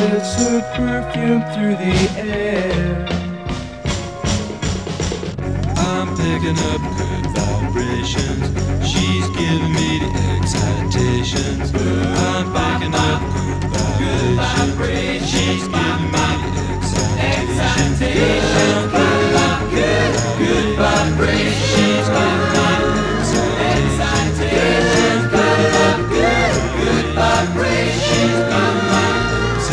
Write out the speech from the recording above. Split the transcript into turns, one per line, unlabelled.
It's her perfume through the air. I'm picking up good vibrations. She's giving me the excitations. I'm picking up good vibrations. She's giving me